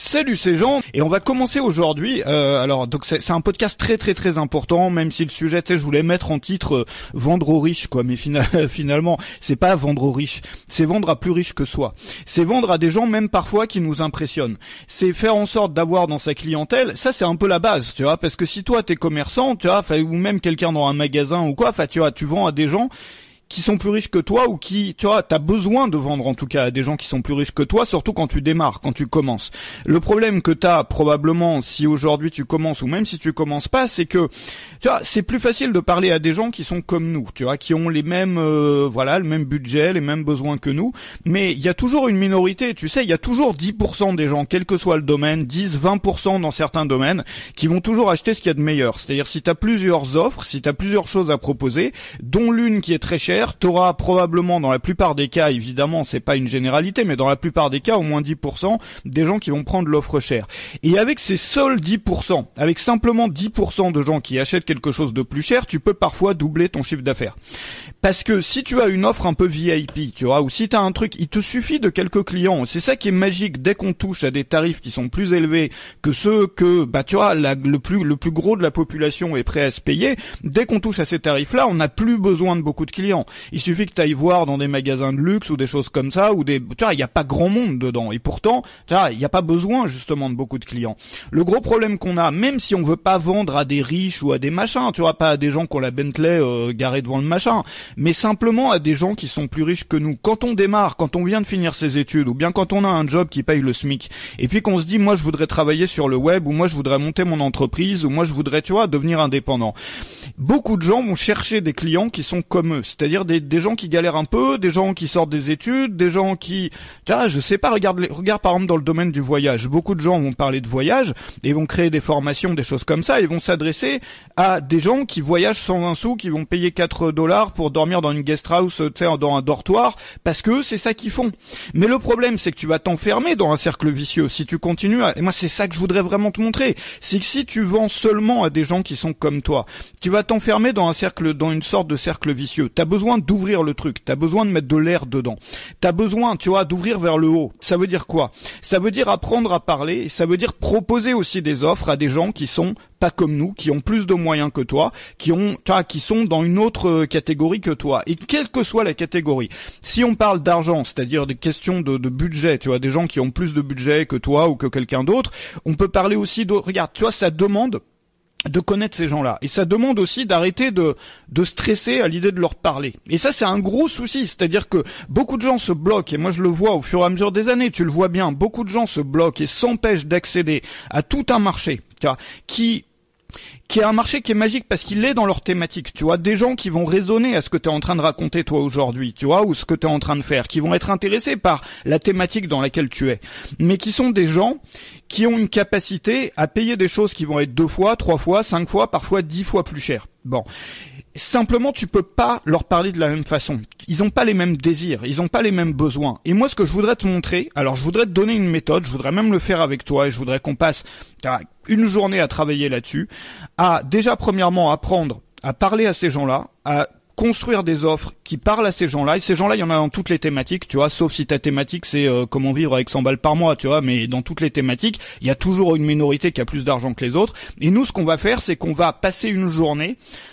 Salut ces gens, et on va commencer aujourd'hui. Alors donc c'est un podcast très très très important, même si le sujet, tu sais, je voulais mettre en titre vendre aux riches quoi, mais finalement c'est pas vendre aux riches, c'est vendre à plus riches que soi. C'est vendre à des gens même parfois qui nous impressionnent. C'est faire en sorte d'avoir dans sa clientèle, ça c'est un peu la base, tu vois, parce que si toi t'es commerçant, tu vois, ou même quelqu'un dans un magasin ou quoi, tu vois, tu vends à des gens qui sont plus riches que toi ou qui, tu vois, t'as besoin de vendre en tout cas à des gens qui sont plus riches que toi, surtout quand tu démarres, quand tu commences. Le problème que t'as probablement si aujourd'hui tu commences ou même si tu commences pas, c'est que, tu vois, c'est plus facile de parler à des gens qui sont comme nous, tu vois, qui ont les mêmes, le même budget, les mêmes besoins que nous, mais il y a toujours une minorité, tu sais, il y a toujours 10% des gens, quel que soit le domaine, 10, 20% dans certains domaines, qui vont toujours acheter ce qu'il y a de meilleur. C'est-à-dire si t'as plusieurs offres, si t'as plusieurs choses à proposer, dont l'une qui est très chère, t'auras probablement dans la plupart des cas, évidemment c'est pas une généralité, mais dans la plupart des cas au moins 10% des gens qui vont prendre l'offre chère. Et avec ces seuls 10%, avec simplement 10% de gens qui achètent quelque chose de plus cher, tu peux parfois doubler ton chiffre d'affaires. Parce que si tu as une offre un peu VIP, tu vois, ou si tu as un truc, il te suffit de quelques clients. C'est ça qui est magique dès qu'on touche à des tarifs qui sont plus élevés que ceux que, tu vois, le plus gros de la population est prêt à se payer. Dès qu'on touche à ces tarifs-là, on n'a plus besoin de beaucoup de clients. Il suffit que tu ailles voir dans des magasins de luxe ou des choses comme ça, ou tu vois, il n'y a pas grand monde dedans. Et pourtant, tu vois, il n'y a pas besoin justement de beaucoup de clients. Le gros problème qu'on a, même si on veut pas vendre à des riches ou à des machins, tu vois, pas à des gens qui ont la Bentley garée devant le machin, mais simplement à des gens qui sont plus riches que nous. Quand on démarre, quand on vient de finir ses études, ou bien quand on a un job qui paye le SMIC, et puis qu'on se dit, moi je voudrais travailler sur le web, ou moi je voudrais monter mon entreprise, ou moi je voudrais, tu vois, devenir indépendant. Beaucoup de gens vont chercher des clients qui sont comme eux, c'est-à-dire des gens qui galèrent un peu, des gens qui sortent des études, des gens qui, tu vois, je sais pas, regarde par exemple dans le domaine du voyage, beaucoup de gens vont parler de voyage, et vont créer des formations, des choses comme ça, et vont s'adresser à des gens qui voyagent sans un sou, qui vont payer $4 pour dormir dans une guest house, tu sais, dans un dortoir, parce que c'est ça qu'ils font. Mais le problème, c'est que tu vas t'enfermer dans un cercle vicieux si tu continues et moi c'est ça que je voudrais vraiment te montrer, c'est que si tu vends seulement à des gens qui sont comme toi, tu vas t'enfermer dans une sorte de cercle vicieux. T'as besoin d'ouvrir le truc, t'as besoin de mettre de l'air dedans. T'as besoin, tu vois, d'ouvrir vers le haut. Ça veut dire quoi? Ça veut dire apprendre à parler, et ça veut dire proposer aussi des offres à des gens qui sont pas comme nous, qui ont plus de moyens que toi, qui sont dans une autre catégorie que toi. Et quelle que soit la catégorie. Si on parle d'argent, c'est-à-dire des questions de budget, tu vois, des gens qui ont plus de budget que toi ou que quelqu'un d'autre, on peut parler aussi regarde, tu vois, ça demande de connaître ces gens-là. Et ça demande aussi d'arrêter de stresser à l'idée de leur parler. Et ça, c'est un gros souci. C'est-à-dire que beaucoup de gens se bloquent, et moi je le vois au fur et à mesure des années, tu le vois bien, beaucoup de gens se bloquent et s'empêchent d'accéder à tout un marché, tu vois, qui est un marché qui est magique parce qu'il est dans leur thématique, tu vois, des gens qui vont résonner à ce que tu es en train de raconter toi aujourd'hui, tu vois, ou ce que tu es en train de faire, qui vont être intéressés par la thématique dans laquelle tu es, mais qui sont des gens qui ont une capacité à payer des choses qui vont être 2 fois, 3 fois, 5 fois, parfois 10 fois plus cher. Bon. Simplement, tu peux pas leur parler de la même façon. Ils ont pas les mêmes désirs, ils ont pas les mêmes besoins. Et moi, ce que je voudrais te montrer, alors je voudrais te donner une méthode, je voudrais même le faire avec toi, et je voudrais qu'on passe une journée à travailler là-dessus, à déjà premièrement apprendre à parler à ces gens-là, à construire des offres qui parlent à ces gens-là, et ces gens-là, il y en a dans toutes les thématiques, tu vois, sauf si ta thématique c'est comment vivre avec 100 balles par mois, tu vois, mais dans toutes les thématiques, il y a toujours une minorité qui a plus d'argent que les autres, et nous, ce qu'on va faire, c'est qu'on va passer une journée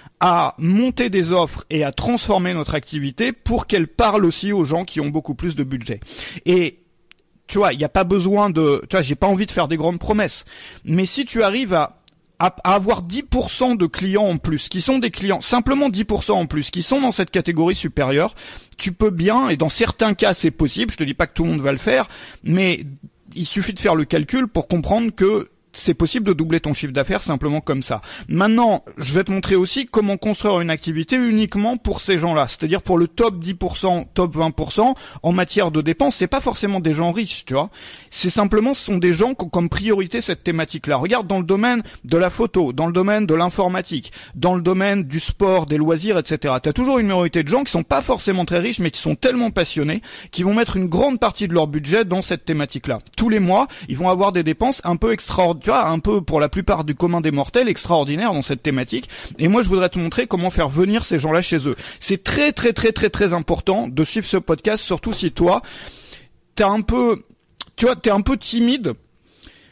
à monter des offres et à transformer notre activité pour qu'elle parle aussi aux gens qui ont beaucoup plus de budget. Et tu vois, il n'y a pas besoin tu vois, j'ai pas envie de faire des grandes promesses, mais si tu arrives à avoir 10% de clients en plus, qui sont des clients, simplement 10% en plus, qui sont dans cette catégorie supérieure, tu peux bien, et dans certains cas c'est possible, je te dis pas que tout le monde va le faire, mais il suffit de faire le calcul pour comprendre que c'est possible de doubler ton chiffre d'affaires simplement comme ça. Maintenant, je vais te montrer aussi comment construire une activité uniquement pour ces gens-là. C'est-à-dire pour le top 10%, top 20% en matière de dépenses. C'est pas forcément des gens riches, tu vois. C'est simplement, ce sont des gens qui ont comme priorité cette thématique-là. Regarde dans le domaine de la photo, dans le domaine de l'informatique, dans le domaine du sport, des loisirs, etc. T'as toujours une minorité de gens qui sont pas forcément très riches, mais qui sont tellement passionnés, qui vont mettre une grande partie de leur budget dans cette thématique-là. Tous les mois, ils vont avoir des dépenses un peu extraordinaires, tu vois, un peu pour la plupart du commun des mortels, extraordinaire dans cette thématique. Et moi, je voudrais te montrer comment faire venir ces gens-là chez eux. C'est très, très, très, très, très important de suivre ce podcast, surtout si toi, t'es un peu timide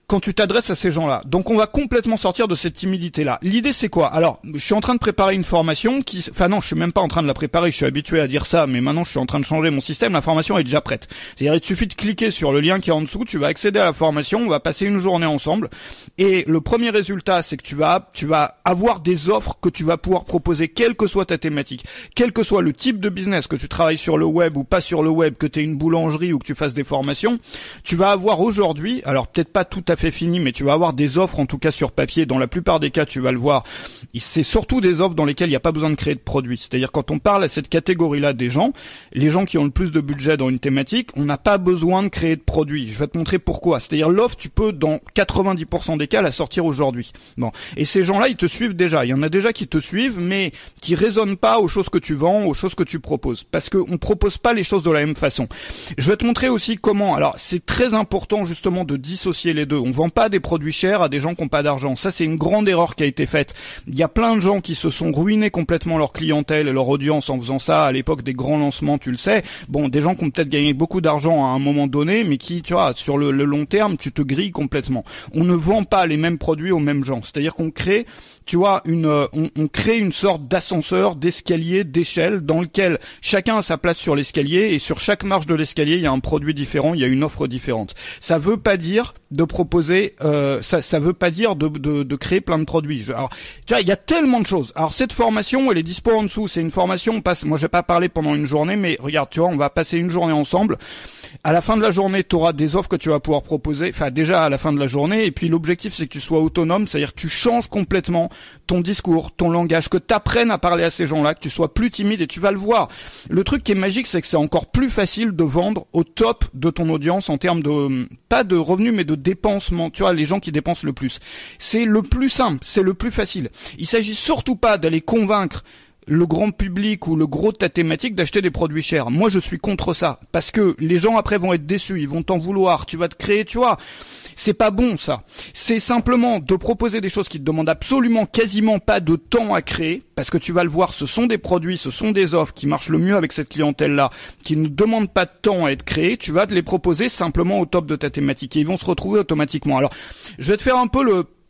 quand tu t'adresses à ces gens-là. Donc on va complètement sortir de cette timidité-là. L'idée c'est quoi? Alors, je suis en train de préparer une formation non, je suis même pas en train de la préparer, je suis habitué à dire ça, mais maintenant je suis en train de changer mon système, la formation est déjà prête. C'est-à-dire, il te suffit de cliquer sur le lien qui est en dessous, tu vas accéder à la formation, on va passer une journée ensemble, et le premier résultat, c'est que tu vas avoir des offres que tu vas pouvoir proposer, quelle que soit ta thématique, quel que soit le type de business, que tu travailles sur le web ou pas sur le web, que tu aies une boulangerie ou que tu fasses des formations, tu vas avoir aujourd'hui, alors peut-être pas tout à fait fini, mais tu vas avoir des offres en tout cas sur papier. Dans la plupart des cas, tu vas le voir. C'est surtout des offres dans lesquelles il n'y a pas besoin de créer de produits. C'est-à-dire quand on parle à cette catégorie-là des gens, les gens qui ont le plus de budget dans une thématique, on n'a pas besoin de créer de produits. Je vais te montrer pourquoi. C'est-à-dire l'offre, tu peux dans 90% des cas la sortir aujourd'hui. Bon, et ces gens-là, ils te suivent déjà. Il y en a déjà qui te suivent, mais qui raisonnent pas aux choses que tu vends, aux choses que tu proposes, parce que on propose pas les choses de la même façon. Je vais te montrer aussi comment. Alors c'est très important justement de dissocier les deux. On vend pas des produits chers à des gens qui n'ont pas d'argent. Ça, c'est une grande erreur qui a été faite. Il y a plein de gens qui se sont ruinés complètement leur clientèle et leur audience en faisant ça à l'époque des grands lancements, tu le sais. Bon, des gens qui ont peut-être gagné beaucoup d'argent à un moment donné, mais qui, tu vois, sur le long terme, tu te grilles complètement. On ne vend pas les mêmes produits aux mêmes gens. C'est-à-dire qu'on crée, tu vois, on crée une sorte d'ascenseur, d'escalier, d'échelle dans lequel chacun a sa place sur l'escalier et sur chaque marche de l'escalier, il y a un produit différent, il y a une offre différente. Ça veut pas dire de proposer, ça veut pas dire de créer plein de produits. Alors, tu vois, il y a tellement de choses. Alors cette formation, elle est dispo en dessous. C'est une formation, moi je vais pas parler pendant une journée, mais regarde, tu vois, on va passer une journée ensemble. À la fin de la journée, tu auras des offres que tu vas pouvoir proposer, enfin déjà à la fin de la journée, et puis l'objectif c'est que tu sois autonome, c'est-à-dire que tu changes complètement ton discours, ton langage, que tu apprennes à parler à ces gens-là, que tu sois plus timide, et tu vas le voir. Le truc qui est magique, c'est que c'est encore plus facile de vendre au top de ton audience en termes de, pas de revenus, mais de dépensements, tu vois, les gens qui dépensent le plus. C'est le plus simple, c'est le plus facile. Il s'agit surtout pas d'aller convaincre le grand public ou le gros de ta thématique d'acheter des produits chers. Moi, je suis contre ça. Parce que les gens après vont être déçus, ils vont t'en vouloir, tu vas te créer, tu vois. C'est pas bon, ça. C'est simplement de proposer des choses qui te demandent absolument quasiment pas de temps à créer. Parce que tu vas le voir, ce sont des produits, ce sont des offres qui marchent le mieux avec cette clientèle-là, qui ne demandent pas de temps à être créées. Tu vas te les proposer simplement au top de ta thématique et ils vont se retrouver automatiquement. Alors, je vais te faire un peu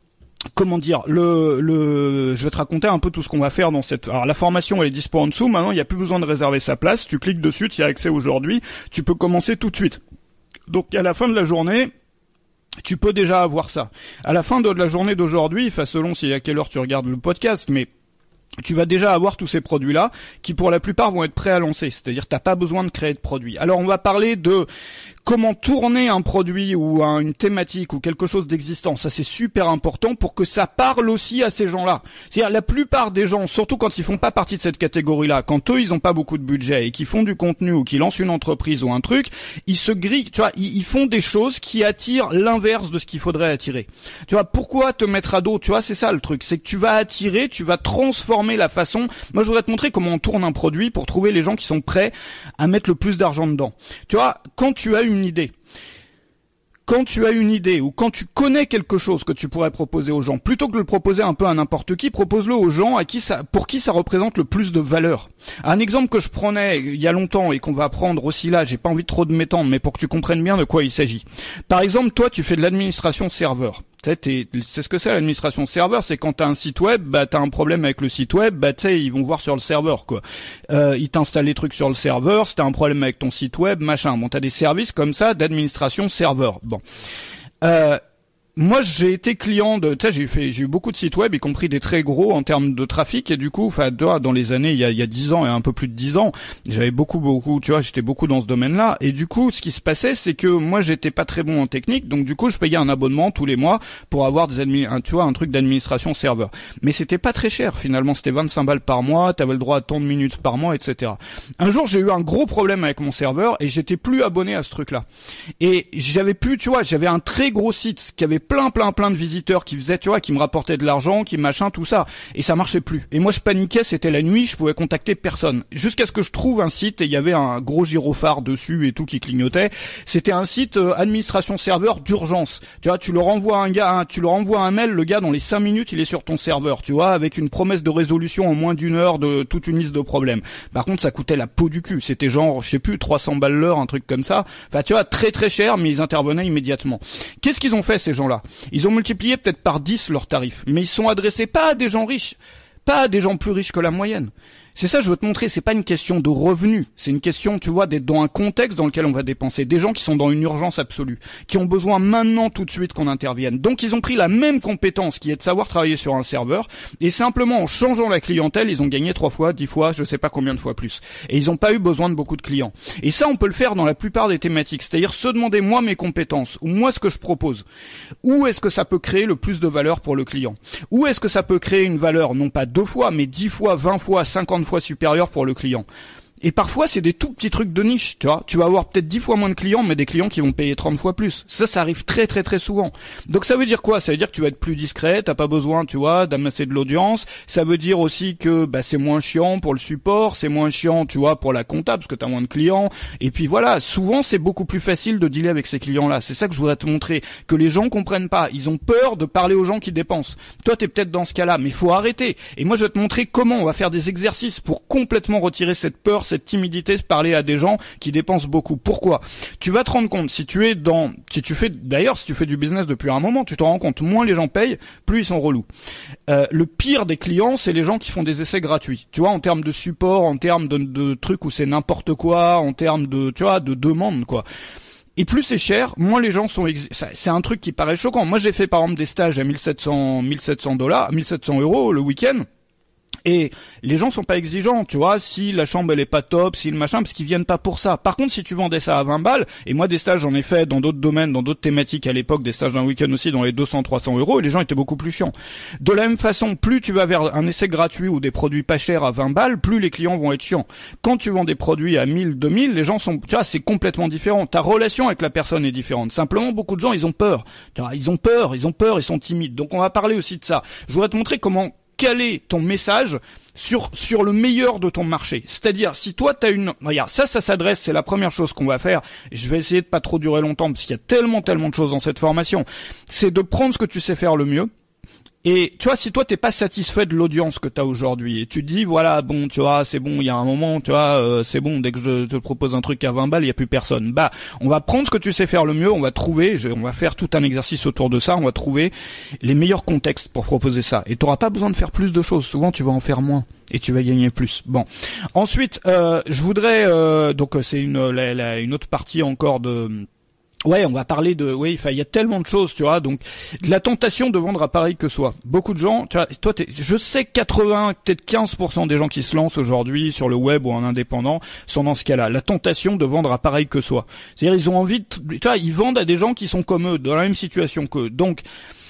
je vais te raconter un peu tout ce qu'on va faire dans cette. Alors la formation elle est dispo en dessous. Maintenant il n'y a plus besoin de réserver sa place. Tu cliques dessus, tu y as accès aujourd'hui. Tu peux commencer tout de suite. Donc à la fin de la journée, tu peux déjà avoir ça. À la fin de la journée d'aujourd'hui, enfin selon à quelle heure tu regardes le podcast, mais tu vas déjà avoir tous ces produits-là qui pour la plupart vont être prêts à lancer. C'est-à-dire t'as pas besoin de créer de produits. Alors on va parler de comment tourner un produit ou une thématique ou quelque chose d'existant. Ça c'est super important pour que ça parle aussi à ces gens-là. C'est-à-dire la plupart des gens, surtout quand ils font pas partie de cette catégorie-là, quand eux ils ont pas beaucoup de budget et qu'ils font du contenu ou qu'ils lancent une entreprise ou un truc, ils se grillent, tu vois, ils font des choses qui attirent l'inverse de ce qu'il faudrait attirer. Tu vois, pourquoi te mettre à dos? Tu vois, c'est ça le truc, c'est que tu vas attirer, tu vas transformer la façon. Moi je voudrais te montrer comment on tourne un produit pour trouver les gens qui sont prêts à mettre le plus d'argent dedans. Tu vois, quand tu as une idée ou quand tu connais quelque chose que tu pourrais proposer aux gens, plutôt que de le proposer un peu à n'importe qui, propose-le aux gens pour qui ça représente le plus de valeur. Un exemple que je prenais il y a longtemps et qu'on va prendre aussi là, j'ai pas envie trop de m'étendre, mais pour que tu comprennes bien de quoi il s'agit. Par exemple, toi, tu fais de l'administration serveur. C'est ce que c'est l'administration serveur, c'est quand t'as un site web, bah t'as un problème avec le site web, bah tu sais ils vont voir sur le serveur quoi. Ils t'installent les trucs sur le serveur, si t'as un problème avec ton site web, machin. Bon, t'as des services comme ça d'administration serveur. Bon. Moi, j'ai été client de, tu sais, j'ai eu beaucoup de sites web, y compris des très gros en termes de trafic, et du coup, enfin, dans les années, il y a 10 ans et un peu plus de 10 ans, j'avais beaucoup, tu vois, j'étais beaucoup dans ce domaine-là, et du coup, ce qui se passait, c'est que moi, j'étais pas très bon en technique, donc du coup, je payais un abonnement tous les mois pour avoir un truc d'administration serveur. Mais c'était pas très cher, finalement, c'était 25 balles par mois, t'avais le droit à tant de minutes par mois, etc. Un jour, j'ai eu un gros problème avec mon serveur, et j'étais plus abonné à ce truc-là. Et j'avais un très gros site qui avait plein de visiteurs qui faisaient, tu vois, qui me rapportaient de l'argent, qui machin, tout ça, et ça marchait plus. Et moi je paniquais, c'était la nuit, je pouvais contacter personne. Jusqu'à ce que je trouve un site et il y avait un gros gyrophare dessus et tout qui clignotait. C'était un site administration serveur d'urgence. Tu vois, tu leur envoies un mail, le gars dans les 5 minutes, il est sur ton serveur, tu vois, avec une promesse de résolution en moins d'une heure de toute une liste de problèmes. Par contre, ça coûtait la peau du cul. C'était genre, je sais plus, 300 balles l'heure, un truc comme ça. Enfin, tu vois, très très cher, mais ils intervenaient immédiatement. Qu'est-ce qu'ils ont fait ces gens-là? gens-là. Ils ont multiplié peut-être par 10 leurs tarifs, mais ils sont adressés pas à des gens riches, pas à des gens plus riches que la moyenne. C'est ça, je veux te montrer, c'est pas une question de revenus, c'est une question, tu vois, d'être dans un contexte dans lequel on va dépenser. Des gens qui sont dans une urgence absolue, qui ont besoin maintenant tout de suite qu'on intervienne. Donc ils ont pris la même compétence qui est de savoir travailler sur un serveur, et simplement en changeant la clientèle, ils ont gagné 3 fois, 10 fois, je sais pas combien de fois plus. Et ils ont pas eu besoin de beaucoup de clients. Et ça, on peut le faire dans la plupart des thématiques, c'est-à-dire se demander moi mes compétences, ou moi ce que je propose. Où est-ce que ça peut créer le plus de valeur pour le client? Où est-ce que ça peut créer une valeur, non pas 2 fois, mais 10 fois, 20 fois, 50 fois supérieur pour le client. Et parfois, c'est des tout petits trucs de niche, tu vois. Tu vas avoir peut-être 10 fois moins de clients, mais des clients qui vont payer 30 fois plus. Ça arrive très très très souvent. Donc ça veut dire quoi? Ça veut dire que tu vas être plus discret, t'as pas besoin, tu vois, d'amasser de l'audience. Ça veut dire aussi que, c'est moins chiant pour le support, c'est moins chiant, tu vois, pour la compta, parce que t'as moins de clients. Et puis voilà, souvent, c'est beaucoup plus facile de dealer avec ces clients-là. C'est ça que je voudrais te montrer. Que les gens comprennent pas. Ils ont peur de parler aux gens qui dépensent. Toi, t'es peut-être dans ce cas-là, mais il faut arrêter. Et moi, je vais te montrer comment on va faire des exercices pour complètement retirer cette peur, cette timidité de parler à des gens qui dépensent beaucoup. Pourquoi? Tu vas te rendre compte, si tu fais du business depuis un moment, tu te rends compte, moins les gens payent, plus ils sont relous. Le pire des clients, c'est les gens qui font des essais gratuits. Tu vois, en termes de support, en termes de trucs où c'est n'importe quoi, en termes de, tu vois, de demande, quoi. Et plus c'est cher, moins les gens sont c'est un truc qui paraît choquant. Moi, j'ai fait, par exemple, des stages à 1700 € le week-end. Et les gens sont pas exigeants, tu vois, si la chambre elle est pas top, si le machin, parce qu'ils viennent pas pour ça. Par contre, si tu vendais ça à 20 balles, et moi des stages j'en ai fait dans d'autres domaines, dans d'autres thématiques à l'époque, des stages d'un week-end aussi dans les 200-300 €, et les gens étaient beaucoup plus chiants. De la même façon, plus tu vas vers un essai gratuit ou des produits pas chers à 20 balles, plus les clients vont être chiants. Quand tu vends des produits à 1000, 2000, les gens sont, tu vois, c'est complètement différent. Ta relation avec la personne est différente. Simplement, beaucoup de gens, ils ont peur. Tu vois, ils ont peur, ils sont timides. Donc on va parler aussi de ça. Je voudrais te montrer comment caler ton message sur le meilleur de ton marché. C'est-à-dire, si toi t'as regarde, ça s'adresse, c'est la première chose qu'on va faire. Je vais essayer de pas trop durer longtemps parce qu'il y a tellement de choses dans cette formation. C'est de prendre ce que tu sais faire le mieux. Et tu vois, si toi t'es pas satisfait de l'audience que t'as aujourd'hui, et tu te dis voilà, bon, tu vois, c'est bon, il y a un moment, tu vois, c'est bon, dès que je te propose un truc à 20 balles, il y a plus personne. On va prendre ce que tu sais faire le mieux, on va faire tout un exercice autour de ça, on va trouver les meilleurs contextes pour proposer ça. Et t'auras pas besoin de faire plus de choses, souvent tu vas en faire moins et tu vas gagner plus. Bon. Ensuite, je voudrais donc c'est une autre partie encore de ouais, on va parler il y a tellement de choses, tu vois, donc, de la tentation de vendre à pareil que soi. Beaucoup de gens, tu vois, toi, je sais que 80, peut-être 15% des gens qui se lancent aujourd'hui sur le web ou en indépendant sont dans ce cas-là. La tentation de vendre à pareil que soi. C'est-à-dire, ils ont envie tu vois, ils vendent à des gens qui sont comme eux, dans la même situation qu'eux. Donc,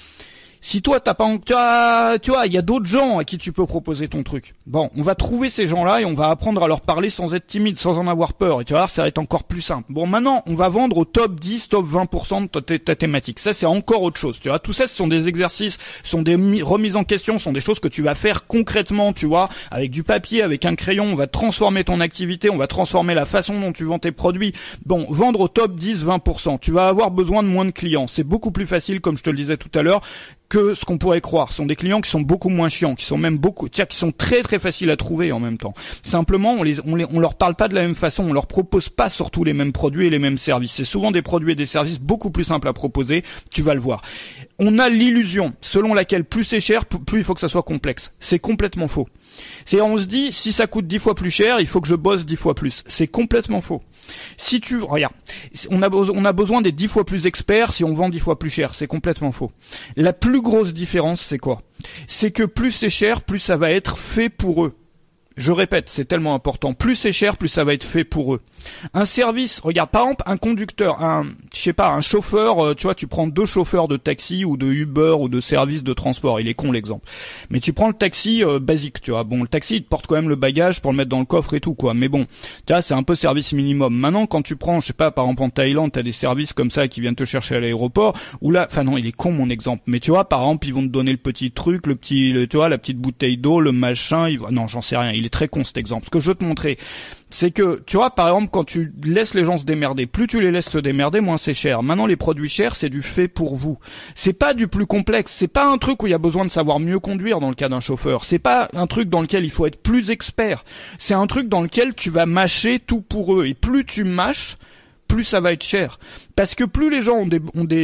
si toi t'as pas, tu vois, il y a d'autres gens à qui tu peux proposer ton truc. Bon, on va trouver ces gens-là et on va apprendre à leur parler sans être timide, sans en avoir peur. Et tu vas voir, ça va être encore plus simple. Bon, maintenant, on va vendre au top 10, top 20% de ta thématique. Ça, c'est encore autre chose. Tu vois, tout ça, ce sont des exercices, ce sont des remises en question, ce sont des choses que tu vas faire concrètement, tu vois, avec du papier, avec un crayon. On va transformer ton activité, on va transformer la façon dont tu vends tes produits. Bon, vendre au top 10, 20%. Tu vas avoir besoin de moins de clients. C'est beaucoup plus facile, comme je te le disais tout à l'heure, que ce qu'on pourrait croire. Ce sont des clients qui sont beaucoup moins chiants, qui sont même qui sont très très faciles à trouver en même temps. Simplement, on leur parle pas de la même façon, on leur propose pas surtout les mêmes produits et les mêmes services. C'est souvent des produits et des services beaucoup plus simples à proposer, tu vas le voir. On a l'illusion selon laquelle plus c'est cher, plus il faut que ça soit complexe. C'est complètement faux. On se dit, si ça coûte 10 fois plus cher, il faut que je bosse 10 fois plus. C'est complètement faux. Regarde, on a besoin des 10 fois plus experts si on vend 10 fois plus cher. C'est complètement faux. La plus grosse différence, c'est quoi? C'est que plus c'est cher, plus ça va être fait pour eux. Je répète, c'est tellement important. Plus c'est cher, plus ça va être fait pour eux. Un service, regarde, par exemple, un conducteur, un chauffeur, tu vois, tu prends 2 chauffeurs de taxi ou de Uber ou de service de transport. Il est con l'exemple. Mais tu prends le taxi basique, tu vois. Bon, le taxi, il te porte quand même le bagage pour le mettre dans le coffre et tout, quoi. Mais bon, tu vois, c'est un peu service minimum. Maintenant, quand tu prends, par exemple en Thaïlande, t'as des services comme ça qui viennent te chercher à l'aéroport, ou là, non, il est con mon exemple. Mais tu vois, par exemple, ils vont te donner le petit truc, tu vois, la petite bouteille d'eau, le machin, non, j'en sais rien. Il est très con cet exemple. Ce que je veux te montrer, c'est que, tu vois, par exemple, quand tu laisses les gens se démerder, plus tu les laisses se démerder, moins c'est cher. Maintenant, les produits chers, c'est du fait pour vous. C'est pas du plus complexe. C'est pas un truc où il y a besoin de savoir mieux conduire dans le cas d'un chauffeur. C'est pas un truc dans lequel il faut être plus expert. C'est un truc dans lequel tu vas mâcher tout pour eux. Et plus tu mâches, plus ça va être cher. Parce que plus les gens ont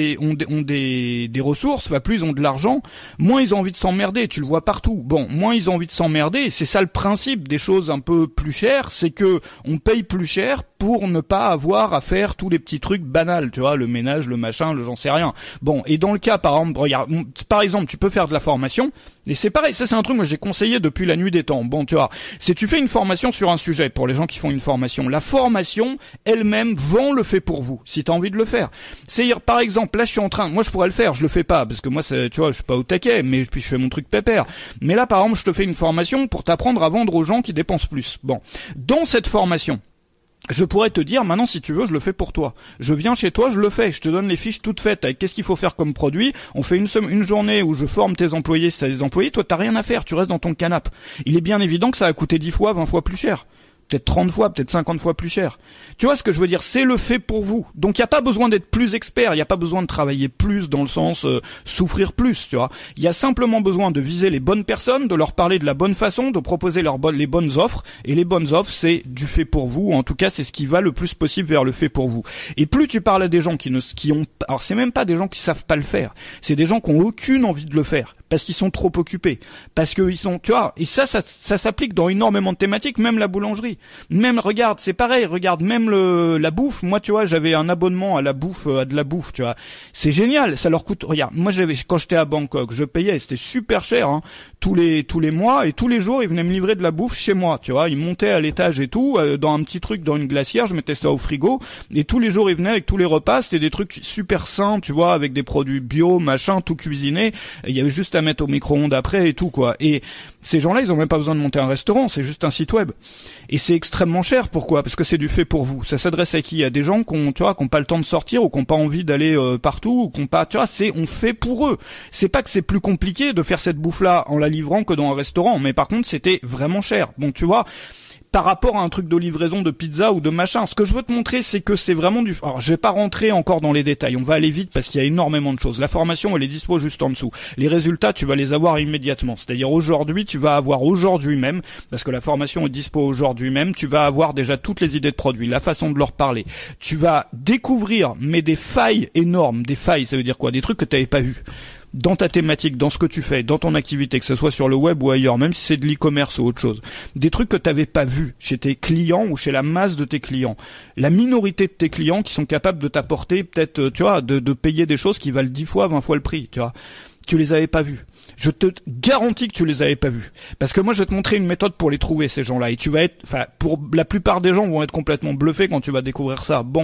des ressources, plus ils ont de l'argent, moins ils ont envie de s'emmerder. Tu le vois partout. Bon, moins ils ont envie de s'emmerder. Et c'est ça le principe des choses un peu plus chères, c'est que on paye plus cher pour ne pas avoir à faire tous les petits trucs banals, tu vois, le ménage, le machin, le j'en sais rien. Bon, et dans le cas, par exemple, regarde, par exemple, tu peux faire de la formation, et c'est pareil, ça c'est un truc que j'ai conseillé depuis la nuit des temps. Bon, tu vois, si tu fais une formation sur un sujet, pour les gens qui font une formation, la formation elle-même vend le fait pour vous, si t'as envie de le faire. C'est-à-dire, par exemple, là je suis en train, moi je pourrais le faire, je le fais pas, parce que moi, tu vois, je suis pas au taquet, mais puis je fais mon truc pépère. Mais là, par exemple, je te fais une formation pour t'apprendre à vendre aux gens qui dépensent plus. Bon, dans cette formation, je pourrais te dire, maintenant, si tu veux, je le fais pour toi. Je viens chez toi, je le fais. Je te donne les fiches toutes faites avec qu'est-ce qu'il faut faire comme produit. On fait une journée où je forme tes employés. Si t'as des employés, toi, t'as rien à faire. Tu restes dans ton canapé. Il est bien évident que ça a coûté 10 fois, 20 fois plus cher. Peut-être 30 fois, peut-être 50 fois plus cher. Tu vois ce que je veux dire? C'est le fait pour vous. Donc il n'y a pas besoin d'être plus expert, il n'y a pas besoin de travailler plus dans le sens souffrir plus, tu vois. Il y a simplement besoin de viser les bonnes personnes, de leur parler de la bonne façon, de proposer les bonnes offres. Et les bonnes offres, c'est du fait pour vous. En tout cas, c'est ce qui va le plus possible vers le fait pour vous. Et plus tu parles à des gens alors c'est même pas des gens qui savent pas le faire. C'est des gens qui ont aucune envie de le faire. Parce qu'ils sont trop occupés, parce qu'ils sont, tu vois, et ça s'applique dans énormément de thématiques, même la boulangerie. Même, regarde, c'est pareil, regarde, même la bouffe, moi, tu vois, j'avais un abonnement à de la bouffe, tu vois. C'est génial, ça leur coûte, regarde, moi quand j'étais à Bangkok, je payais, c'était super cher, hein, tous les mois, et tous les jours, ils venaient me livrer de la bouffe chez moi, tu vois. Ils montaient à l'étage et tout, dans un petit truc, dans une glacière, je mettais ça au frigo, et tous les jours, ils venaient avec tous les repas, c'était des trucs super sains, tu vois, avec des produits bio, machin, tout cuisiné, et il y avait juste à mettre au micro-ondes après et tout, quoi. Et ces gens-là, ils ont même pas besoin de monter un restaurant, c'est juste un site web. Et c'est extrêmement cher, pourquoi? Parce que c'est du fait pour vous. Ça s'adresse à qui? À des gens qui ont pas le temps de sortir, ou qui ont pas envie d'aller partout, ou qui ont pas, tu vois, on fait pour eux. C'est pas que c'est plus compliqué de faire cette bouffe-là en la livrant que dans un restaurant, mais par contre, c'était vraiment cher. Bon, tu vois, par rapport à un truc de livraison de pizza ou de machin, ce que je veux te montrer, c'est que c'est vraiment alors, je vais pas rentrer encore dans les détails. On va aller vite parce qu'il y a énormément de choses. La formation, elle est dispo juste en dessous. Les résultats, tu vas les avoir immédiatement. C'est-à-dire aujourd'hui, tu vas avoir aujourd'hui même, parce que la formation est dispo aujourd'hui même, tu vas avoir déjà toutes les idées de produits, la façon de leur parler. Tu vas découvrir, mais des failles énormes. Des failles, ça veut dire quoi? Des trucs que tu n'avais pas vus dans ta thématique, dans ce que tu fais, dans ton activité, que ce soit sur le web ou ailleurs, même si c'est de l'e-commerce ou autre chose. Des trucs que tu n'avais pas vus chez tes clients ou chez la masse de tes clients. La minorité de tes clients qui sont capables de t'apporter peut-être, tu vois, de payer des choses qui valent 10 fois, 20 fois le prix, tu vois. Tu les avais pas vus. Je te garantis que tu les avais pas vus. Parce que moi, je vais te montrer une méthode pour les trouver, ces gens-là. Et tu vas pour la plupart des gens vont être complètement bluffés quand tu vas découvrir ça. Bon.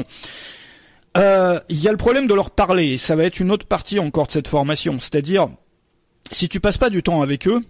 Il y a le problème de leur parler, et ça va être une autre partie encore de cette formation. C'est-à-dire, si tu passes pas du temps avec eux,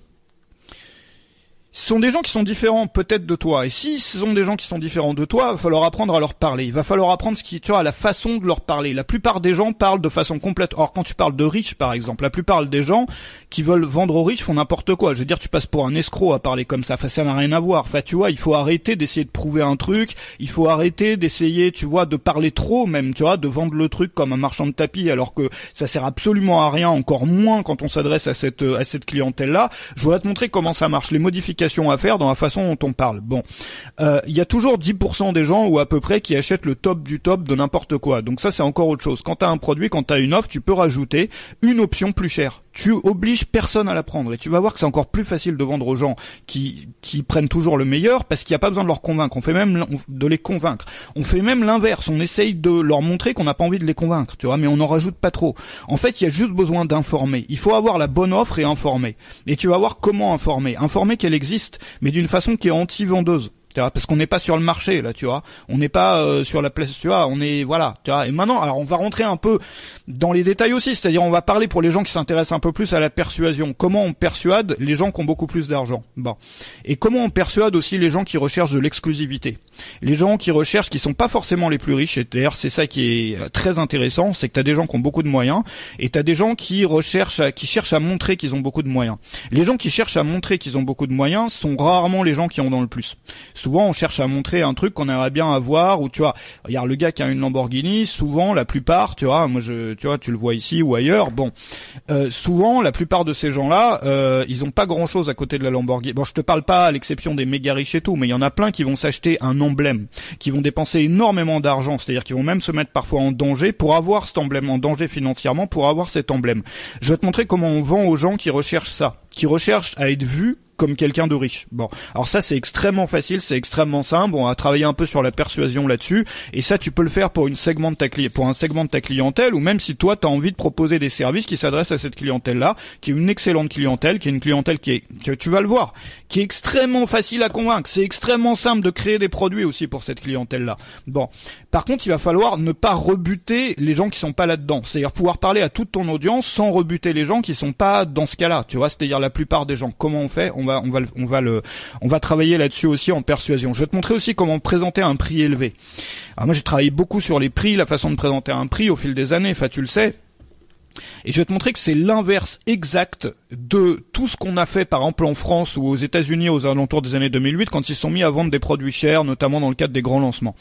ce sont des gens qui sont différents peut-être de toi. Et si ce sont des gens qui sont différents de toi, il va falloir apprendre à leur parler. Il va falloir apprendre la façon de leur parler. La plupart des gens parlent de façon complète. Or, quand tu parles de riches, par exemple, la plupart des gens qui veulent vendre aux riches font n'importe quoi. Je veux dire, tu passes pour un escroc à parler comme ça. Enfin, ça n'a rien à voir. Enfin, tu vois, il faut arrêter d'essayer de prouver un truc. Il faut arrêter d'essayer, tu vois, de parler trop même, tu vois, de vendre le truc comme un marchand de tapis alors que ça sert absolument à rien, encore moins quand on s'adresse à cette clientèle-là. Je voudrais te montrer comment ça marche. Les modifications à faire dans la façon dont on parle. Bon, il y a toujours 10% des gens ou à peu près qui achètent le top du top de n'importe quoi. Donc ça, c'est encore autre chose. Quand tu as un produit, quand tu as une offre, tu peux rajouter une option plus chère. Tu obliges personne à la prendre et tu vas voir que c'est encore plus facile de vendre aux gens qui prennent toujours le meilleur parce qu'il n'y a pas besoin de leur convaincre. On fait même de les convaincre. On fait même l'inverse. On essaye de leur montrer qu'on n'a pas envie de les convaincre, tu vois, mais on n'en rajoute pas trop. En fait, il y a juste besoin d'informer. Il faut avoir la bonne offre et informer. Et tu vas voir comment informer. Informer qu'elle existe, mais d'une façon qui est anti-vendeuse. Parce qu'on n'est pas sur le marché là, tu vois. On n'est pas sur la place, tu vois. On est voilà, tu vois. Et maintenant, alors on va rentrer un peu dans les détails aussi, c'est-à-dire on va parler pour les gens qui s'intéressent un peu plus à la persuasion. Comment on persuade les gens qui ont beaucoup plus d'argent. Bon. Et comment on persuade aussi les gens qui recherchent de l'exclusivité. Les gens qui recherchent, qui sont pas forcément les plus riches. Et d'ailleurs, c'est ça qui est très intéressant, c'est que t'as des gens qui ont beaucoup de moyens et t'as des gens qui cherchent à montrer qu'ils ont beaucoup de moyens. Les gens qui cherchent à montrer qu'ils ont beaucoup de moyens sont rarement les gens qui en ont le plus. souvent on cherche à montrer un truc qu'on aimerait bien avoir, ou tu vois, regarde le gars qui a une Lamborghini, souvent la plupart, tu vois, tu vois, tu le vois ici ou ailleurs, bon, souvent la plupart de ces gens-là, ils ont pas grand-chose à côté de la Lamborghini. Bon, je te parle pas à l'exception des méga riches et tout, mais il y en a plein qui vont s'acheter un emblème, qui vont dépenser énormément d'argent, c'est-à-dire qu'ils vont même se mettre parfois en danger pour avoir cet emblème, en danger financièrement pour avoir cet emblème. Je vais te montrer comment on vend aux gens qui recherchent ça, qui recherchent à être vus comme quelqu'un de riche. Bon, alors ça c'est extrêmement facile, c'est extrêmement simple. On va travailler un peu sur la persuasion là-dessus, et ça tu peux le faire pour un segment de ta clientèle, ou même si toi tu as envie de proposer des services qui s'adressent à cette clientèle-là, qui est une excellente clientèle, qui est une clientèle qui est, tu vas le voir, qui est extrêmement facile à convaincre. C'est extrêmement simple de créer des produits aussi pour cette clientèle-là. Bon, par contre il va falloir ne pas rebuter les gens qui sont pas là-dedans, c'est-à-dire pouvoir parler à toute ton audience sans rebuter les gens qui sont pas dans ce cas-là. Tu vois, c'est-à-dire la plupart des gens. Comment on fait? On va travailler là-dessus aussi en persuasion. Je vais te montrer aussi comment présenter un prix élevé. Alors moi j'ai travaillé beaucoup sur les prix, la façon de présenter un prix au fil des années, enfin tu le sais. Et je vais te montrer que c'est l'inverse exact de tout ce qu'on a fait par exemple en France ou aux États-Unis aux alentours des années 2008 quand ils se sont mis à vendre des produits chers, notamment dans le cadre des grands lancements.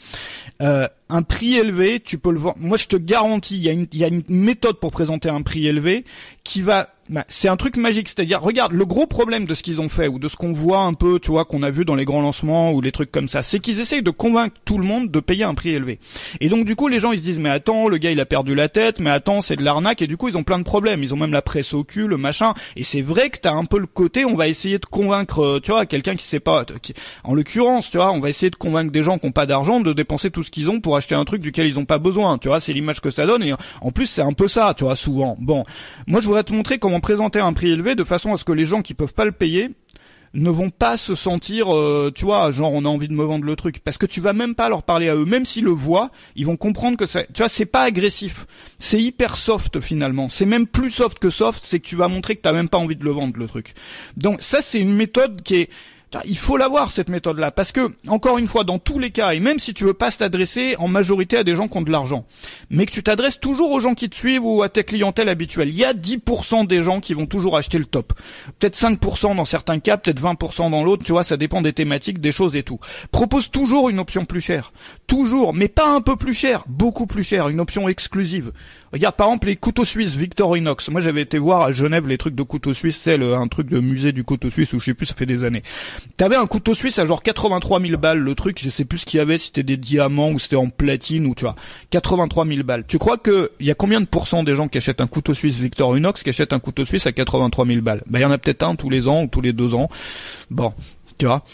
Un prix élevé, tu peux le vendre. Moi, je te garantis, il y a une méthode pour présenter un prix élevé qui va. C'est un truc magique, c'est-à-dire, regarde, le gros problème de ce qu'ils ont fait ou de ce qu'on voit un peu, tu vois, qu'on a vu dans les grands lancements ou les trucs comme ça, c'est qu'ils essayent de convaincre tout le monde de payer un prix élevé. Et donc, du coup, les gens, ils se disent, mais attends, le gars, il a perdu la tête, mais attends, c'est de l'arnaque, et du coup, ils ont plein de problèmes. Ils ont même la presse au cul, le machin. Et c'est vrai que t'as un peu le côté, on va essayer de convaincre, tu vois, quelqu'un qui sait pas, en l'occurrence, tu vois, on va essayer de convaincre des gens qui ont pas d'argent de dépenser tout ce qu'ils ont pour acheter un truc duquel ils ont pas besoin. Tu vois, c'est l'image que ça donne, et en plus, c'est un peu ça, tu vois, souvent. Bon. Moi, je voudrais te montrer comment présenter un prix élevé de façon à ce que les gens qui peuvent pas le payer ne vont pas se sentir, tu vois, genre on a envie de me vendre le truc, parce que tu vas même pas leur parler à eux, même s'ils le voient, ils vont comprendre que ça, tu vois, c'est pas agressif, c'est hyper soft finalement, c'est même plus soft que soft, c'est que tu vas montrer que t'as même pas envie de le vendre le truc. Donc ça c'est une méthode qui est il faut l'avoir cette méthode-là, parce que, encore une fois, dans tous les cas, et même si tu veux pas t'adresser en majorité à des gens qui ont de l'argent, mais que tu t'adresses toujours aux gens qui te suivent ou à ta clientèle habituelle, il y a 10% des gens qui vont toujours acheter le top. Peut-être 5% dans certains cas, peut-être 20% dans l'autre, tu vois, ça dépend des thématiques, des choses et tout. Propose toujours une option plus chère. Toujours, mais pas un peu plus chère, beaucoup plus chère, une option exclusive. Regarde par exemple les couteaux suisses Victorinox. Moi j'avais été voir à Genève les trucs de couteaux suisses, c'est un truc de musée du couteau suisse ou je sais plus, ça fait des années. T'avais un couteau suisse à genre 83 000 balles, le truc, je sais plus ce qu'il y avait, si c'était des diamants ou c'était en platine ou tu vois, 83 000 balles. Tu crois que il y a combien de pourcents des gens qui achètent un couteau suisse Victorinox qui achètent un couteau suisse à 83 000 balles? Ben il y en a peut-être un tous les ans ou tous les 2 ans. Bon, tu vois,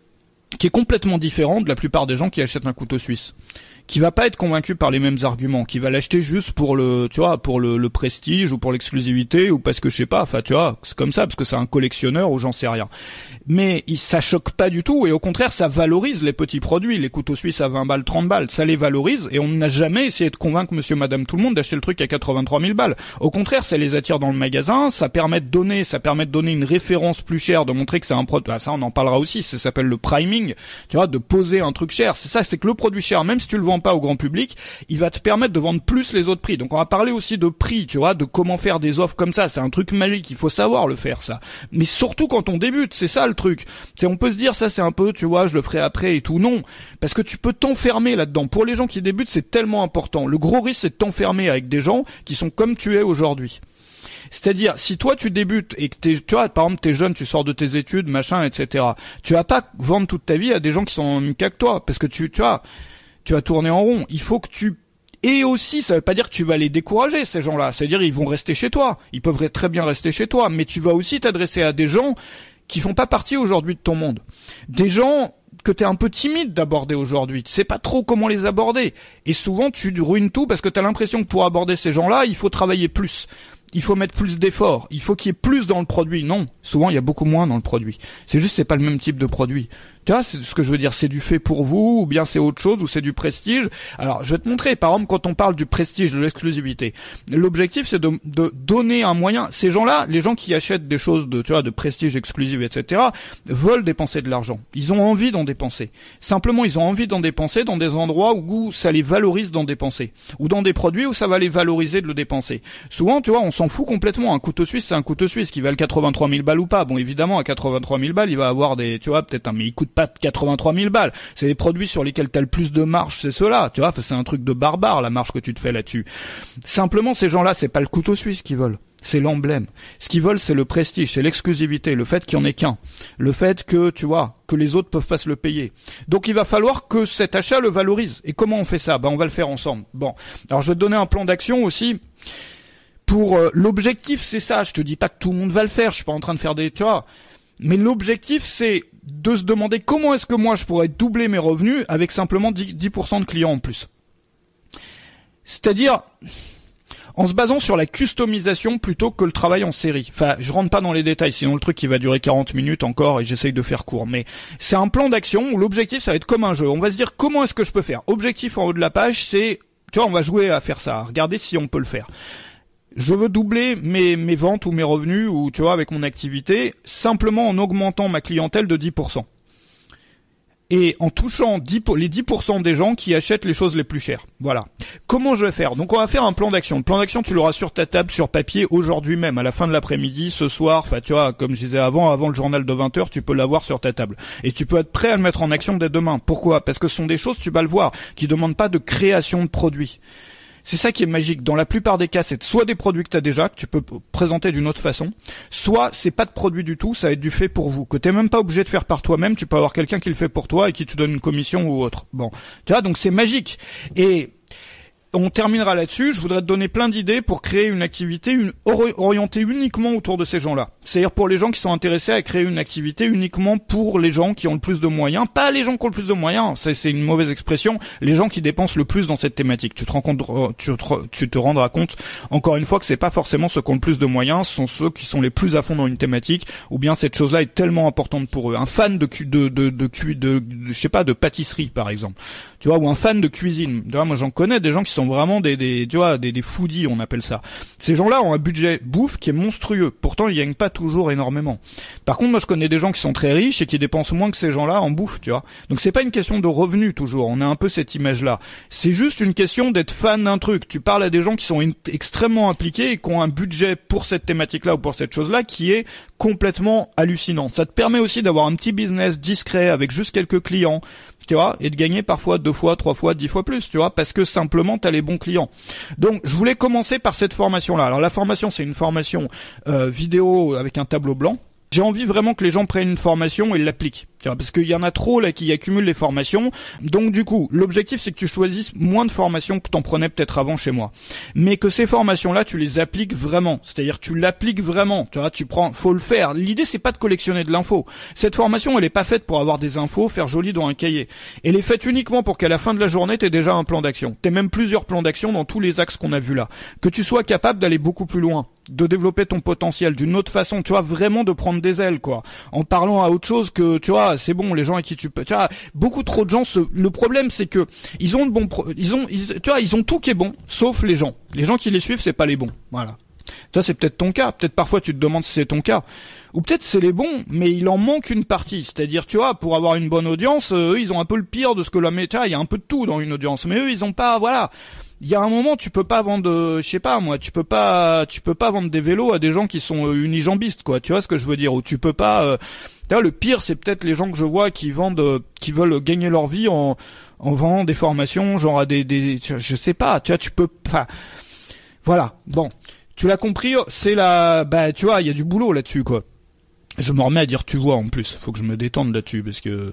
qui est complètement différent de la plupart des gens qui achètent un couteau suisse, qui va pas être convaincu par les mêmes arguments, qui va l'acheter juste pour le, tu vois, pour le prestige ou pour l'exclusivité ou parce que je sais pas, enfin tu vois, c'est comme ça parce que c'est un collectionneur ou j'en sais rien. Mais ça choque pas du tout et au contraire ça valorise les petits produits, les couteaux suisses à 20 balles, 30 balles, ça les valorise et on n'a jamais essayé de convaincre monsieur, madame, tout le monde d'acheter le truc à 83 000 balles. Au contraire, ça les attire dans le magasin, ça permet de donner une référence plus chère, de montrer que c'est un produit, ça on en parlera aussi, ça s'appelle le priming, tu vois, de poser un truc cher. C'est ça, c'est que le produit cher, même si tu le vends pas au grand public, il va te permettre de vendre plus les autres prix. Donc on va parler aussi de prix, tu vois, de comment faire des offres comme ça. C'est un truc magique, il faut savoir le faire ça. Mais surtout quand on débute, c'est ça le truc. C'est, on peut se dire ça c'est un peu, tu vois, je le ferai après et tout. Non, parce que tu peux t'enfermer là-dedans. Pour les gens qui débutent, c'est tellement important. Le gros risque c'est de t'enfermer avec des gens qui sont comme tu es aujourd'hui. C'est-à-dire, si toi tu débutes et que tu vois, par exemple, t'es jeune, tu sors de tes études, machin, etc. Tu vas pas vendre toute ta vie à des gens qui sont en même cas que toi, parce que tu vas tourner en rond. Il faut que et aussi, ça veut pas dire que tu vas les décourager, ces gens-là. C'est-à-dire, ils vont rester chez toi. Ils peuvent très bien rester chez toi, mais tu vas aussi t'adresser à des gens qui font pas partie aujourd'hui de ton monde. Des gens que t'es un peu timide d'aborder aujourd'hui. Tu sais pas trop comment les aborder. Et souvent, tu ruines tout parce que t'as l'impression que pour aborder ces gens-là, il faut travailler plus. Il faut mettre plus d'efforts. Il faut qu'il y ait plus dans le produit. Non. Souvent, il y a beaucoup moins dans le produit. C'est juste, c'est pas le même type de produit. Tu vois, c'est ce que je veux dire. C'est du fait pour vous, ou bien c'est autre chose, ou c'est du prestige. Alors, je vais te montrer. Par exemple, quand on parle du prestige, de l'exclusivité, l'objectif, c'est de donner un moyen. Ces gens-là, les gens qui achètent des choses de prestige exclusive, etc., veulent dépenser de l'argent. Ils ont envie d'en dépenser. Simplement, ils ont envie d'en dépenser dans des endroits où ça les valorise d'en dépenser. Ou dans des produits où ça va les valoriser de le dépenser. Souvent, tu vois, on s'en fout complètement. Un couteau suisse, c'est un couteau suisse qui valent 83 000 balles ou pas. Bon, évidemment, à 83 000 balles, il va avoir tu vois, peut-être mais il coûte pas 83 000 balles. C'est les produits sur lesquels t'as le plus de marge, c'est ceux-là. Tu vois, c'est un truc de barbare, la marge que tu te fais là-dessus. Simplement, ces gens-là, c'est pas le couteau suisse qu'ils veulent. C'est l'emblème. Ce qu'ils veulent, c'est le prestige, c'est l'exclusivité, le fait qu'il n'y en ait qu'un. Le fait que, tu vois, que les autres peuvent pas se le payer. Donc il va falloir que cet achat le valorise. Et comment on fait ça? On va le faire ensemble. Bon. Alors je vais te donner un plan d'action aussi. Pour l'objectif, c'est ça. Je te dis pas que tout le monde va le faire. Je suis pas en train de faire tu vois. Mais l'objectif, c'est de se demander comment est-ce que moi je pourrais doubler mes revenus avec simplement 10% de clients en plus. C'est-à-dire, en se basant sur la customisation plutôt que le travail en série. Enfin, je rentre pas dans les détails, sinon le truc il va durer 40 minutes encore et j'essaye de faire court. Mais c'est un plan d'action où l'objectif ça va être comme un jeu. On va se dire comment est-ce que je peux faire. Objectif en haut de la page, c'est, tu vois, on va jouer à faire ça, à regarder si on peut le faire. Je veux doubler mes ventes ou mes revenus ou tu vois avec mon activité simplement en augmentant ma clientèle de 10%. Et en touchant les 10% des gens qui achètent les choses les plus chères. Voilà. Comment je vais faire? Donc on va faire un plan d'action. Le plan d'action, tu l'auras sur ta table, sur papier, aujourd'hui même, à la fin de l'après-midi, ce soir. Enfin, tu vois, comme je disais avant le journal de 20h, tu peux l'avoir sur ta table. Et tu peux être prêt à le mettre en action dès demain. Pourquoi? Parce que ce sont des choses, tu vas le voir, qui demandent pas de création de produits. C'est ça qui est magique. Dans la plupart des cas, c'est soit des produits que tu as déjà, que tu peux présenter d'une autre façon, soit c'est pas de produit du tout, ça va être du fait pour vous, que t'es même pas obligé de faire par toi-même, tu peux avoir quelqu'un qui le fait pour toi et qui te donne une commission ou autre. Bon, tu vois, donc c'est magique. Et on terminera là-dessus. Je voudrais te donner plein d'idées pour créer une activité orientée uniquement autour de ces gens-là. C'est-à-dire pour les gens qui sont intéressés à créer une activité uniquement pour les gens qui ont le plus de moyens. Pas les gens qui ont le plus de moyens, c'est une mauvaise expression. Les gens qui dépensent le plus dans cette thématique. Tu te rendras compte, encore une fois, que c'est pas forcément ceux qui ont le plus de moyens, ce sont ceux qui sont les plus à fond dans une thématique, ou bien cette chose-là est tellement importante pour eux. Un fan de je sais pas, de pâtisserie, par exemple. Tu vois, ou un fan de cuisine. Tu vois, moi j'en connais des gens qui sont vraiment des foodies, on appelle ça. Ces gens-là ont un budget bouffe qui est monstrueux. Pourtant, ils gagnent pas toujours énormément. Par contre, moi, je connais des gens qui sont très riches et qui dépensent moins que ces gens-là en bouffe, tu vois. Donc, c'est pas une question de revenus, toujours. On a un peu cette image-là. C'est juste une question d'être fan d'un truc. Tu parles à des gens qui sont extrêmement impliqués et qui ont un budget pour cette thématique-là ou pour cette chose-là qui est complètement hallucinant. Ça te permet aussi d'avoir un petit business discret avec juste quelques clients, tu vois, et de gagner parfois 2 fois, 3 fois, 10 fois plus, tu vois, parce que simplement t'as les bons clients. Donc je voulais commencer par cette formation-là. Alors la formation, c'est une formation vidéo avec un tableau blanc. J'ai envie vraiment que les gens prennent une formation et l'appliquent. Parce qu'il y en a trop là qui accumulent les formations. Donc du coup, l'objectif c'est que tu choisisses moins de formations que t'en prenais peut-être avant chez moi. Mais que ces formations-là, tu les appliques vraiment. C'est-à-dire tu l'appliques vraiment. Tu vois, faut le faire. L'idée c'est pas de collectionner de l'info. Cette formation, elle est pas faite pour avoir des infos, faire joli dans un cahier. Elle est faite uniquement pour qu'à la fin de la journée, t'aies déjà un plan d'action. T'aies même plusieurs plans d'action dans tous les axes qu'on a vus là. Que tu sois capable d'aller beaucoup plus loin, de développer ton potentiel d'une autre façon, tu vois, vraiment de prendre des ailes, quoi. En parlant à autre chose que, tu vois, c'est bon, les gens à qui tu peux, tu vois, beaucoup trop de gens le problème c'est que ils ont ils ont tout qui est bon, sauf les gens. Les gens qui les suivent, c'est pas les bons. Voilà. Toi, c'est peut-être ton cas. Peut-être parfois tu te demandes si c'est ton cas. Ou peut-être c'est les bons, mais il en manque une partie. C'est-à-dire, tu vois, pour avoir une bonne audience, eux, ils ont un peu le pire de ce que la méta, il y a un peu de tout dans une audience. Mais eux, ils ont pas, voilà. Il y a un moment, tu peux pas vendre, je sais pas moi, tu peux pas vendre des vélos à des gens qui sont unijambistes, quoi. Tu vois ce que je veux dire? Ou tu peux pas. D'ailleurs, le pire, c'est peut-être les gens que je vois qui vendent, qui veulent gagner leur vie en vendant des formations, genre à je sais pas. Tu vois, tu peux. Enfin, voilà. Bon, tu l'as compris. C'est tu vois, il y a du boulot là-dessus, quoi. Je me remets à dire tu vois en plus, faut que je me détende là-dessus parce que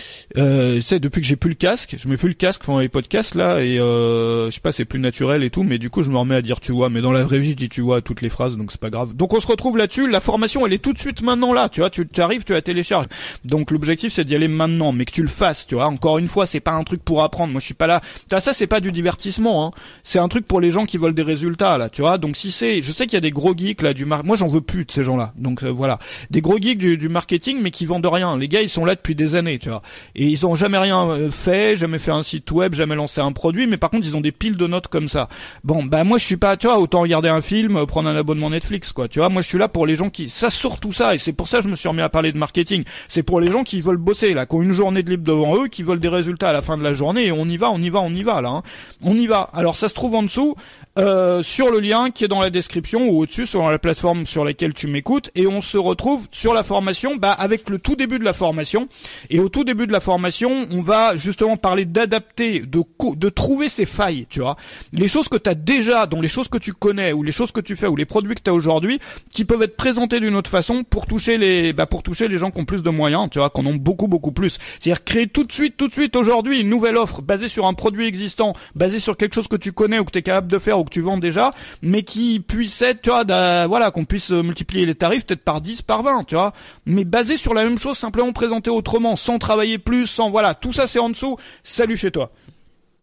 tu sais, depuis que j'ai plus le casque, je mets plus le casque pendant les podcasts là et je sais pas, c'est plus naturel et tout, mais du coup je me remets à dire tu vois, mais dans la vraie vie je dis tu vois à toutes les phrases, donc c'est pas grave. Donc on se retrouve là-dessus, la formation elle est tout de suite maintenant là, tu vois, tu arrives, tu la télécharges. Donc l'objectif c'est d'y aller maintenant, mais que tu le fasses, tu vois. Encore une fois, c'est pas un truc pour apprendre, moi je suis pas là. Ça c'est pas du divertissement, hein. C'est un truc pour les gens qui veulent des résultats là, tu vois. Donc si je sais qu'il y a des gros geeks là moi j'en veux plus de ces gens-là. Donc voilà, des gros geeks du marketing mais qui vendent rien. Les gars ils sont là depuis des années, tu vois, et ils ont jamais rien fait, jamais fait un site web, jamais lancé un produit, mais par contre ils ont des piles de notes comme ça. Bon bah moi je suis pas, tu vois, autant regarder un film, prendre un abonnement Netflix, quoi, tu vois. Moi je suis là pour les gens qui, ça surtout ça, et c'est pour ça que je me suis remis à parler de marketing. C'est pour les gens qui veulent bosser là, qui ont une journée de libre devant eux, qui veulent des résultats à la fin de la journée, et on y va là, hein. On y va. Alors ça se trouve en dessous. sur le lien qui est dans la description ou au-dessus sur la plateforme sur laquelle tu m'écoutes, et on se retrouve sur la formation, avec le tout début de la formation. Et au tout début de la formation, on va justement parler d'adapter, de trouver ces failles, tu vois. Les choses que tu as déjà, dans les choses que tu connais, ou les choses que tu fais, ou les produits que tu as aujourd'hui, qui peuvent être présentés d'une autre façon pour toucher les gens qui ont plus de moyens, tu vois, qui en ont beaucoup plus. C'est-à-dire créer tout de suite aujourd'hui une nouvelle offre basée sur un produit existant, basée sur quelque chose que tu connais ou que tu es capable de faire ou que tu vends déjà, mais qui puisse être, tu vois, qu'on puisse multiplier les tarifs peut-être par 10, par 20, tu vois, mais basé sur la même chose, simplement présenté autrement, sans travailler plus, sans, voilà, tout ça c'est en dessous. Salut chez toi.